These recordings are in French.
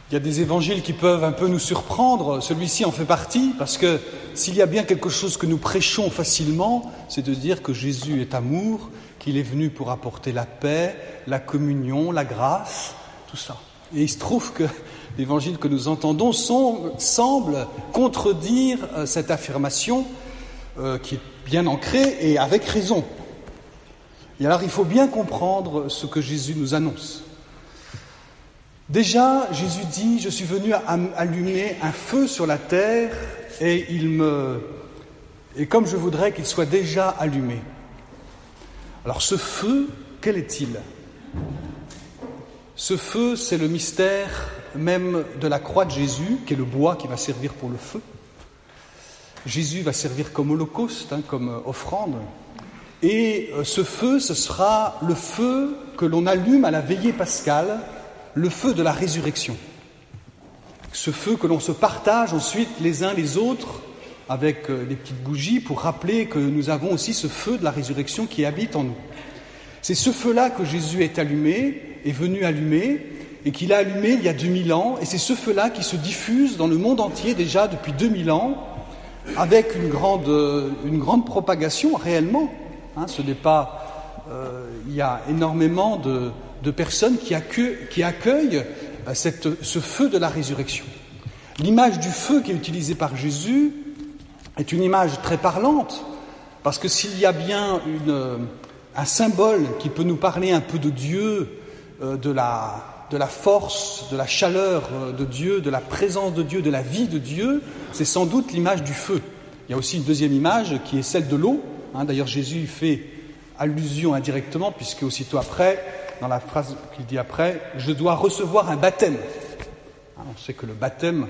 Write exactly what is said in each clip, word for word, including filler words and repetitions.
Il y a des évangiles qui peuvent un peu nous surprendre, celui-ci en fait partie, parce que s'il y a bien quelque chose que nous prêchons facilement, c'est de dire que Jésus est amour, qu'il est venu pour apporter la paix, la communion, la grâce, tout ça. Et il se trouve que l'évangile que nous entendons sont, semble contredire euh, cette affirmation euh, qui est bien ancrée et avec raison. Et alors il faut bien comprendre ce que Jésus nous annonce. Déjà, Jésus dit « Je suis venu allumer un feu sur la terre et, il me... et comme je voudrais qu'il soit déjà allumé. » Alors ce feu, quel est-il ? Ce feu, c'est le mystère même de la croix de Jésus, qui est le bois qui va servir pour le feu. Jésus va servir comme holocauste, hein, comme offrande. Et ce feu, ce sera le feu que l'on allume à la veillée pascale, le feu de la résurrection. Ce feu que l'on se partage ensuite les uns les autres avec des petites bougies pour rappeler que nous avons aussi ce feu de la résurrection qui habite en nous. C'est ce feu-là que Jésus est allumé, est venu allumer, et qu'il a allumé il y a deux mille ans, et c'est ce feu-là qui se diffuse dans le monde entier déjà depuis deux mille ans, avec une grande, une grande propagation réellement. Hein, ce n'est pas... Euh, il y a énormément de... de personnes qui accueillent, qui accueillent cette, ce feu de la résurrection. L'image du feu qui est utilisée par Jésus est une image très parlante, parce que s'il y a bien une, un symbole qui peut nous parler un peu de Dieu, de la, de la force, de la chaleur de Dieu, de la présence de Dieu, de la vie de Dieu, c'est sans doute l'image du feu. Il y a aussi une deuxième image qui est celle de l'eau. Hein, d'ailleurs, Jésus fait allusion indirectement, puisque aussitôt après, dans la phrase qu'il dit après, « Je dois recevoir un baptême ». On sait que le baptême,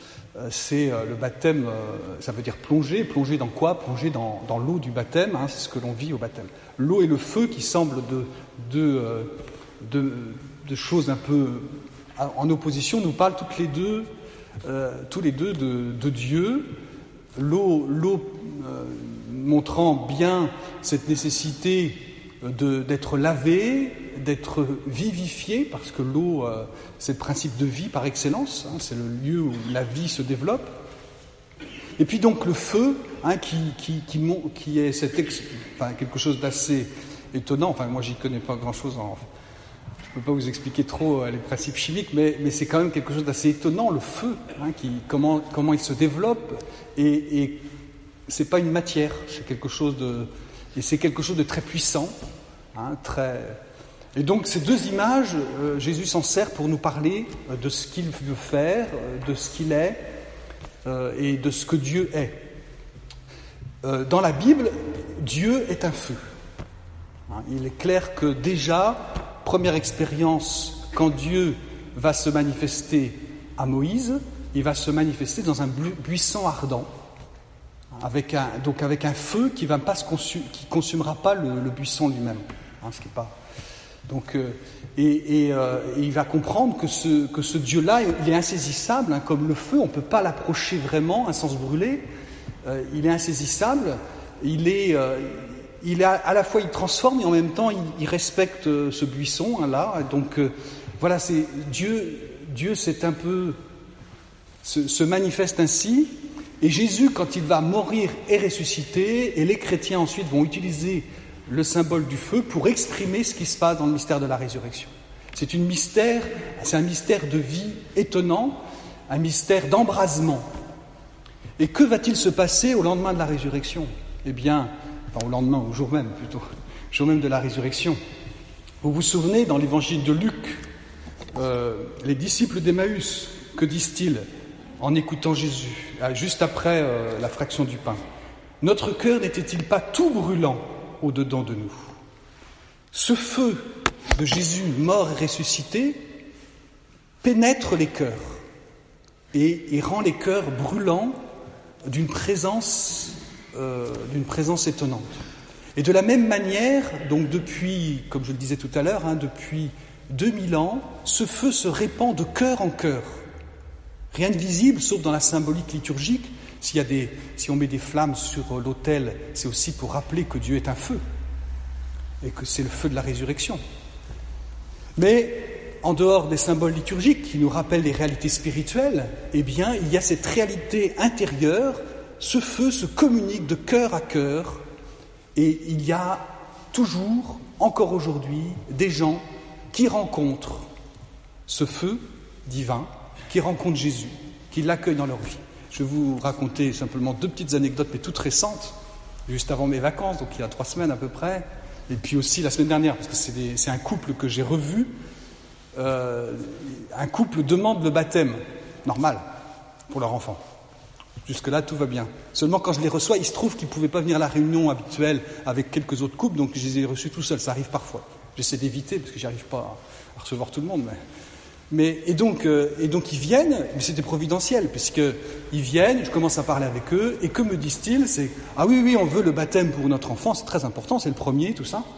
c'est le baptême, ça veut dire plonger. Plonger dans quoi ? Plonger dans, dans l'eau du baptême, hein, c'est ce que l'on vit au baptême. L'eau et le feu qui semblent de, de, de, de choses un peu en opposition nous parlent toutes les deux, euh, tous les deux de, de Dieu. L'eau, l'eau euh, montrant bien cette nécessité de, d'être lavé, d'être vivifié, parce que l'eau, euh, c'est le principe de vie par excellence, hein, c'est le lieu où la vie se développe. Et puis donc le feu, hein, qui, qui, qui, qui est cet ex, enfin, quelque chose d'assez étonnant. Enfin, moi, j'y connais pas grand-chose. En, je peux pas vous expliquer trop euh, les principes chimiques, mais, mais c'est quand même quelque chose d'assez étonnant, le feu, hein, qui, comment, comment il se développe. Et, et c'est pas une matière, c'est quelque chose de, et c'est quelque chose de très puissant, hein, très. Et donc ces deux images, euh, Jésus s'en sert pour nous parler euh, de ce qu'il veut faire, euh, de ce qu'il est euh, et de ce que Dieu est. Euh, dans la Bible, Dieu est un feu. Hein, il est clair que déjà, première expérience, quand Dieu va se manifester à Moïse, il va se manifester dans un buisson ardent, avec un, donc avec un feu qui va pas se consu- qui consumera pas le, le buisson lui-même, hein, ce qui est pas. Donc, euh, et, et, euh, et il va comprendre que ce, que ce Dieu-là, il est insaisissable, hein, comme le feu, on ne peut pas l'approcher vraiment, un sens brûlé, euh, il est insaisissable, il est, euh, il est à, à la fois il transforme et en même temps il, il respecte euh, ce buisson, hein, là, donc euh, voilà, c'est Dieu, Dieu c'est un peu, se, se manifeste ainsi, et Jésus, quand il va mourir et ressusciter, et les chrétiens ensuite vont utiliser le symbole du feu pour exprimer ce qui se passe dans le mystère de la résurrection. C'est une mystère, c'est un mystère de vie étonnant, un mystère d'embrasement. Et que va-t-il se passer au lendemain de la résurrection ? Eh bien, enfin au lendemain, au jour même plutôt, au jour même de la résurrection. Vous vous souvenez, dans l'évangile de Luc, euh, les disciples d'Emmaüs, que disent-ils en écoutant Jésus, juste après euh, la fraction du pain ? Notre cœur n'était-il pas tout brûlant au-dedans de nous ? Ce feu de Jésus mort et ressuscité pénètre les cœurs et, et rend les cœurs brûlants d'une présence, euh, d'une présence étonnante. Et de la même manière, donc depuis, comme je le disais tout à l'heure, hein, depuis deux mille ans, ce feu se répand de cœur en cœur. Rien de visible, sauf dans la symbolique liturgique. S'il y a des, si on met des flammes sur l'autel, c'est aussi pour rappeler que Dieu est un feu et que c'est le feu de la résurrection. Mais en dehors des symboles liturgiques qui nous rappellent les réalités spirituelles, eh bien, il y a cette réalité intérieure. Ce feu se communique de cœur à cœur et il y a toujours, encore aujourd'hui, des gens qui rencontrent ce feu divin, qui rencontrent Jésus, qui l'accueillent dans leur vie. Je vais vous raconter simplement deux petites anecdotes, mais toutes récentes, juste avant mes vacances, donc il y a trois semaines à peu près, et puis aussi la semaine dernière, parce que c'est, des, c'est un couple que j'ai revu. Euh, un couple demande le baptême, normal, pour leur enfant. Jusque-là, tout va bien. Seulement, quand je les reçois, il se trouve qu'ils ne pouvaient pas venir à la réunion habituelle avec quelques autres couples, donc je les ai reçus tout seuls. Ça arrive parfois. J'essaie d'éviter, parce que j'arrive pas à recevoir tout le monde. Mais, mais et, donc, euh, et donc, ils viennent, mais c'était providentiel, puisqu'ils viennent, je commence à parler avec eux, et que me disent-ils? C'est « Ah oui, oui, on veut le baptême pour notre enfant, c'est très important, c'est le premier, tout ça.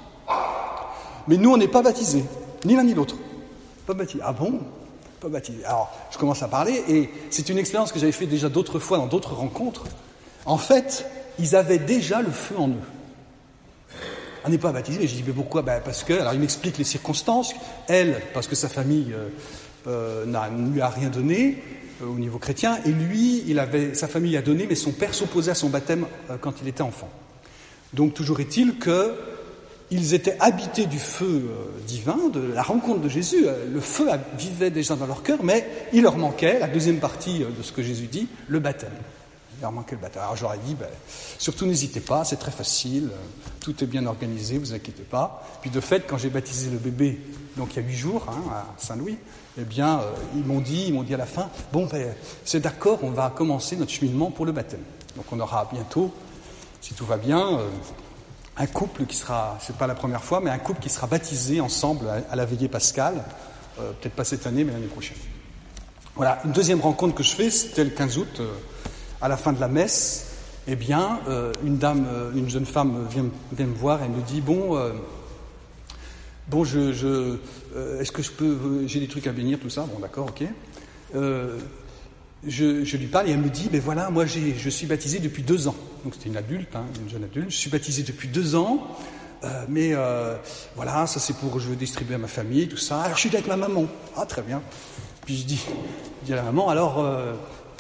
Mais nous, on n'est pas baptisés, ni l'un ni l'autre. Pas baptisés. Ah bon ? Pas baptisé. Alors, je commence à parler, et c'est une expérience que j'avais fait déjà d'autres fois dans d'autres rencontres. En fait, ils avaient déjà le feu en eux. On n'est pas baptisé, mais je dis, mais pourquoi ? Ben, parce que, alors il m'explique les circonstances. Elle, parce que sa famille euh, euh, n'a, ne lui a rien donné euh, au niveau chrétien, et lui, il avait, sa famille a donné, mais son père s'opposait à son baptême euh, quand il était enfant. Donc, toujours est-il que ils étaient habités du feu euh, divin, de la rencontre de Jésus. Le feu vivait déjà dans leur cœur, mais il leur manquait, la deuxième partie de ce que Jésus dit, le baptême. Il leur manquait le baptême. Alors je leur ai dit, ben, surtout n'hésitez pas, c'est très facile, tout est bien organisé, vous inquiétez pas. Puis de fait, quand j'ai baptisé le bébé, donc il y a huit jours, hein, à Saint-Louis, eh bien, euh, ils m'ont dit, ils m'ont dit à la fin, bon, ben, c'est d'accord, on va commencer notre cheminement pour le baptême. Donc on aura bientôt, si tout va bien, euh, un couple qui sera, c'est pas la première fois, mais un couple qui sera baptisé ensemble à, à la veillée pascale, euh, peut-être pas cette année, mais l'année prochaine. Voilà, une deuxième rencontre que je fais, c'était le quinze août, euh, à la fin de la messe. Eh bien, euh, une dame, euh, une jeune femme vient, vient me voir, elle me dit, bon, euh, bon, je, je, euh, est-ce que je peux, euh, j'ai des trucs à bénir, tout ça, bon, d'accord, ok. Euh, Je, je lui parle et elle me dit, ben voilà, moi j'ai, je suis baptisée depuis deux ans. Donc c'était une adulte, hein, une jeune adulte. Je suis baptisée depuis deux ans, euh, mais euh, voilà, ça c'est pour, je veux distribuer à ma famille, tout ça. Alors je suis avec ma maman. Ah très bien. Puis je dis, je dis à la maman, alors euh,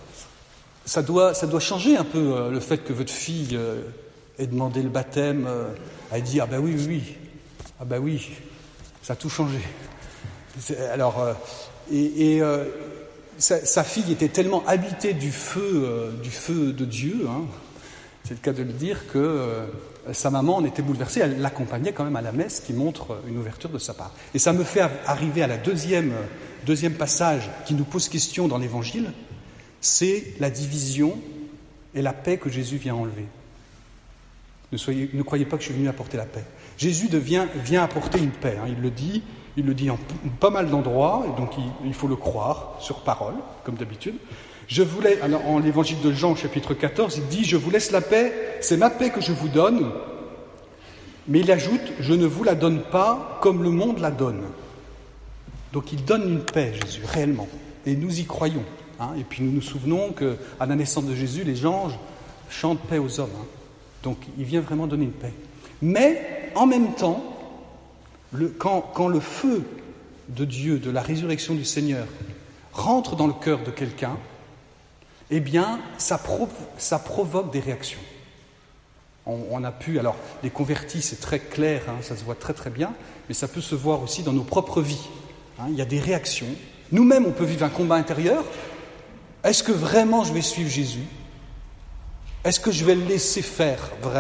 ça doit, ça doit changer un peu euh, le fait que votre fille euh, ait demandé le baptême. Euh, elle dit, ah ben oui, oui, oui, ah ben oui, ça a tout changé. C'est, alors euh, et, et euh, Sa, sa fille était tellement habitée du feu, euh, du feu de Dieu, hein, c'est le cas de le dire, que euh, sa maman en était bouleversée. Elle l'accompagnait quand même à la messe, qui montre une ouverture de sa part. Et ça me fait arriver à la deuxième, deuxième passage qui nous pose question dans l'Évangile, c'est la division et la paix que Jésus vient enlever. Ne, soyez, ne croyez pas que je suis venu apporter la paix. Jésus devient, vient apporter une paix, hein, il le dit. Il le dit en pas mal d'endroits, et donc il, il faut le croire sur parole, comme d'habitude. Je voulais, alors en l'évangile de Jean, chapitre quatorze, il dit « Je vous laisse la paix, c'est ma paix que je vous donne ». Mais il ajoute « Je ne vous la donne pas comme le monde la donne ». Donc il donne une paix, Jésus, réellement. Et nous y croyons. Hein, et puis nous nous souvenons qu'à la naissance de Jésus, les anges chantent paix aux hommes. Hein. Donc il vient vraiment donner une paix. Mais en même temps, Le, quand, quand le feu de Dieu, de la résurrection du Seigneur, rentre dans le cœur de quelqu'un, eh bien, ça, pro, ça provoque des réactions. On, on a pu, alors, les convertis, c'est très clair, hein, ça se voit très très bien, mais ça peut se voir aussi dans nos propres vies. Hein, il y a des réactions. Nous-mêmes, on peut vivre un combat intérieur. Est-ce que vraiment je vais suivre Jésus ? Est-ce que je vais le laisser faire vraiment ?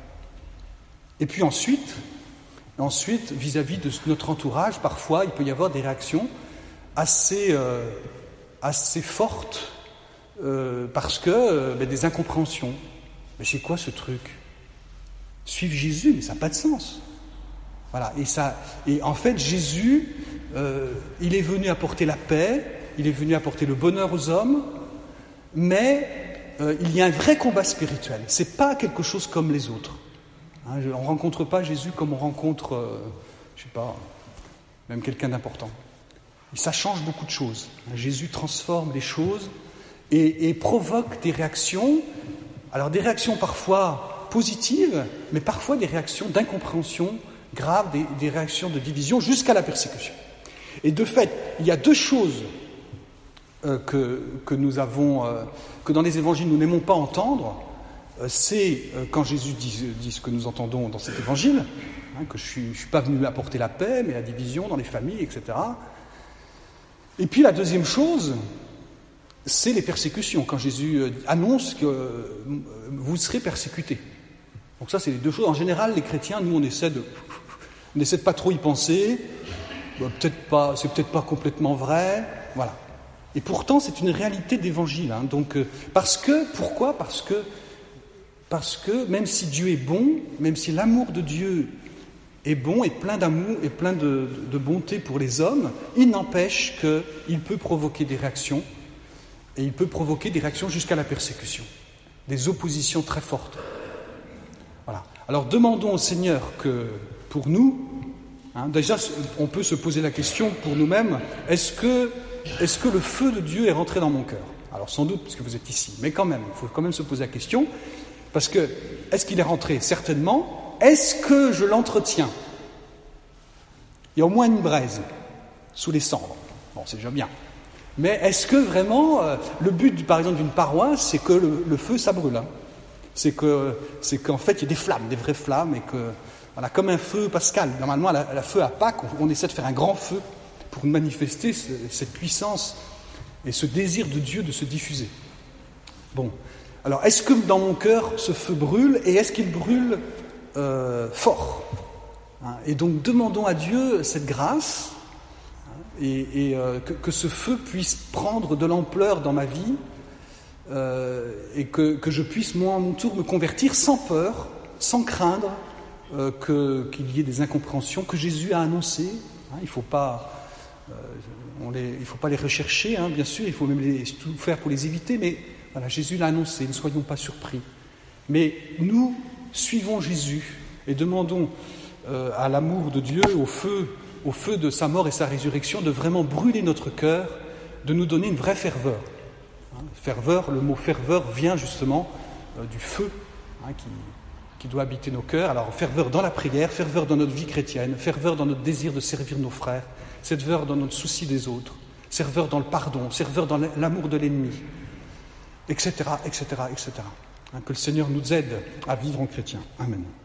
Et puis ensuite... Ensuite, vis-à-vis de notre entourage, parfois, il peut y avoir des réactions assez, euh, assez fortes euh, parce que euh, ben, des incompréhensions. Mais c'est quoi ce truc ? Suivre Jésus, mais ça n'a pas de sens. Voilà. Et, ça, et en fait, Jésus, euh, il est venu apporter la paix, il est venu apporter le bonheur aux hommes, mais euh, il y a un vrai combat spirituel. C'est pas quelque chose comme les autres. Hein, on ne rencontre pas Jésus comme on rencontre, euh, je ne sais pas, même quelqu'un d'important. Et ça change beaucoup de choses. Hein, Jésus transforme les choses et, et provoque des réactions, alors des réactions parfois positives, mais parfois des réactions d'incompréhension grave, des, des réactions de division jusqu'à la persécution. Et de fait, il y a deux choses euh, que, que nous avons, euh, que dans les évangiles nous n'aimons pas entendre. Euh, c'est euh, quand Jésus dit, dit ce que nous entendons dans cet évangile, hein, que je ne suis pas venu apporter la paix, mais la division dans les familles, et cetera. Et puis la deuxième chose, c'est les persécutions, quand Jésus annonce que euh, vous serez persécutés. Donc ça, c'est les deux choses. En général, les chrétiens, nous, on essaie de, on essaie de pas trop y penser. Bah, peut-être pas, c'est peut-être pas complètement vrai. Voilà. Et pourtant, c'est une réalité d'évangile. Hein. Donc, euh, parce que, pourquoi ? Parce que, parce que même si Dieu est bon, même si l'amour de Dieu est bon et plein d'amour et plein de, de bonté pour les hommes, il n'empêche qu'il peut provoquer des réactions. Et il peut provoquer des réactions jusqu'à la persécution, des oppositions très fortes. Voilà. Alors demandons au Seigneur que, pour nous, hein, déjà on peut se poser la question pour nous-mêmes, est-ce que, est-ce que le feu de Dieu est rentré dans mon cœur ? Alors sans doute, parce que vous êtes ici, mais quand même, il faut quand même se poser la question, parce que, est-ce qu'il est rentré ? Certainement. Est-ce que je l'entretiens ? Il y a au moins une braise, sous les cendres. Bon, c'est déjà bien. Mais est-ce que vraiment, euh, le but, par exemple, d'une paroisse, c'est que le, le feu, ça brûle, hein. C'est que, c'est qu'en fait, il y a des flammes, des vraies flammes, et que, voilà, comme un feu pascal. Normalement, à la, à la feu à Pâques, on, on essaie de faire un grand feu pour manifester ce, cette puissance et ce désir de Dieu de se diffuser. Bon, alors, est-ce que dans mon cœur, ce feu brûle, et est-ce qu'il brûle euh, fort, hein ? Et donc, demandons à Dieu cette grâce. Et, et euh, que, que ce feu puisse prendre de l'ampleur dans ma vie euh, et que, que je puisse, moi, à mon tour, me convertir sans peur, sans craindre euh, que, qu'il y ait des incompréhensions que Jésus a annoncées. Hein, il ne faut pas, euh, on les, il faut pas les rechercher, hein, bien sûr, il faut même les, tout faire pour les éviter, mais voilà, Jésus l'a annoncé, ne soyons pas surpris. Mais nous suivons Jésus et demandons euh, à l'amour de Dieu, au feu, au feu de sa mort et sa résurrection, de vraiment brûler notre cœur, de nous donner une vraie ferveur. Hein, ferveur, le mot ferveur vient justement euh, du feu hein, qui, qui doit habiter nos cœurs. Alors ferveur dans la prière, ferveur dans notre vie chrétienne, ferveur dans notre désir de servir nos frères, ferveur dans notre souci des autres, ferveur dans le pardon, ferveur dans l'amour de l'ennemi, et cetera, et cetera, et cetera. Hein, que le Seigneur nous aide à vivre en chrétien. Amen.